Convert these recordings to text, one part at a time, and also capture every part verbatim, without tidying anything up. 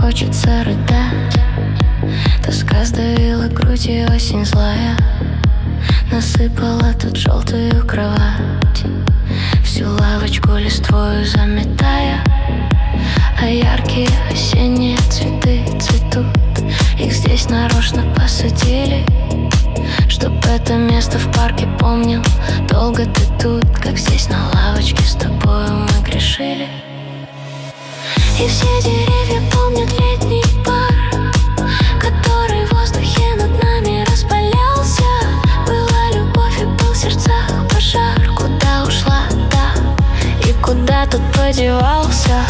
хочется рыдать. Тоска сдавила грудь и осень злая насыпала тут желтую кровать, всю лавочку листвою заметая. А яркие осенние цветы цветут, их здесь нарочно посадили, чтоб это место в парке помнил. Долго ты тут, как здесь на лавочке с тобою мы грешили. И все деревья помнят летний пар, который в воздухе над нами распалялся. Была любовь и был в сердцах пожар. Куда ушла та и куда тут подевался?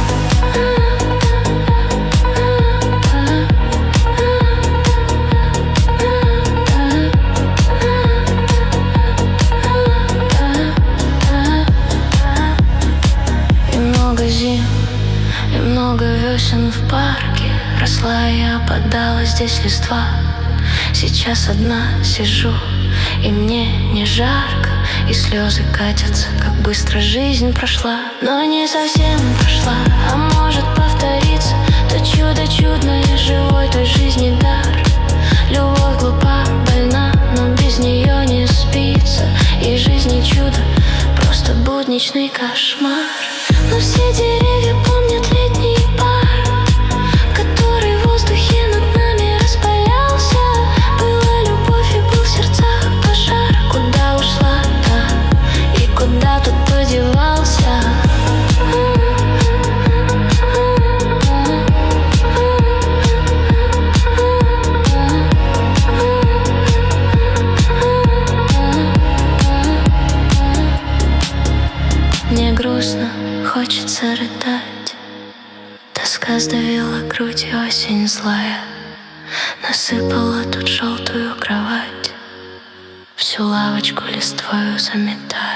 И много зим, и много весен в парке. Росла и опадала здесь листва. Сейчас одна сижу, и мне не жарко, и слезы катятся, как быстро жизнь прошла. Но не совсем прошла, а может повториться то чудо чудное, живой той жизни дар. Любовь глупа, больна, но без нее не спится. И жизни чудо, просто будничный кошмар. Но все деревья помнят летний пар, который в воздухе над нами распалялся. Была любовь и был в сердцах пожар. Куда ушла та и куда тут подевался? Мне грустно, хочется рыдать. Тоска сдавила грудь и осень злая насыпала тут желтую кровать, всю лавочку листвою заметая.